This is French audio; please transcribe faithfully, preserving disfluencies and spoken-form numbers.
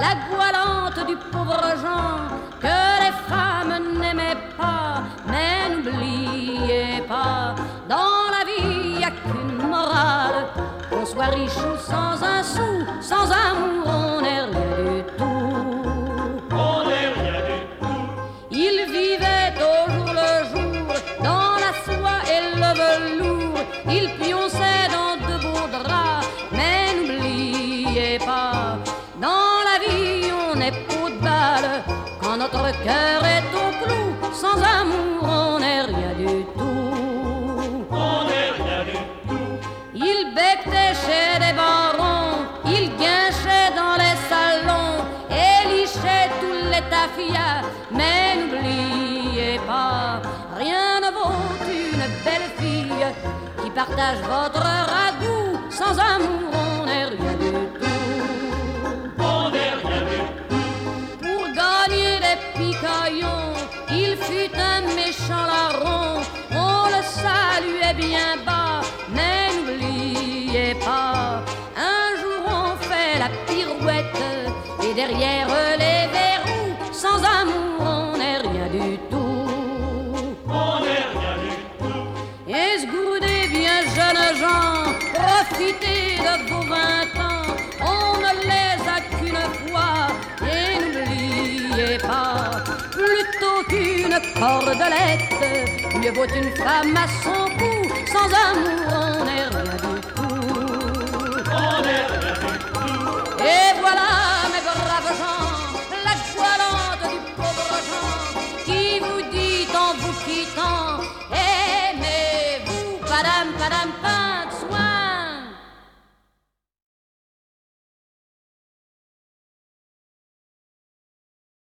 la goualante du pauvre Jean, que les femmes n'aimaient pas. Mais n'oubliez pas, dans la vie y a qu'une morale, qu'on soit riche ou sans un sou, sans amour on n'est rien du tout. On n'est rien du tout. Il vivait au jour le jour, dans la soie et le velours, il pionçait dans de beaux draps. Mais n'oubliez pas, dans la vie on est peau de balle, quand notre cœur est au clou, sans amour on n'est rien du tout. On n'est rien du tout. Il becquait chez des barons, il guinchait dans les salons et lichait tous les taffias. Mais n'oubliez pas, rien ne vaut une belle fille qui partage votre ragoût. Sans amour on n'est rien du tout. On n'est rien du tout. Pour gagner des picaillons, il fut un méchant larron. On le saluait bien bas, mais n'oubliez pas, un jour on fait la pirouette et derrière les verrous, sans amour on n'est rien du tout. On n'est rien du tout. Esgourdez bien jeunes gens, profitez de vos vingt ans, on ne les a qu'une fois. Et n'oubliez pas, plutôt qu'une cordelette, mieux vaut une femme à son cou, sans amour on n'est rien.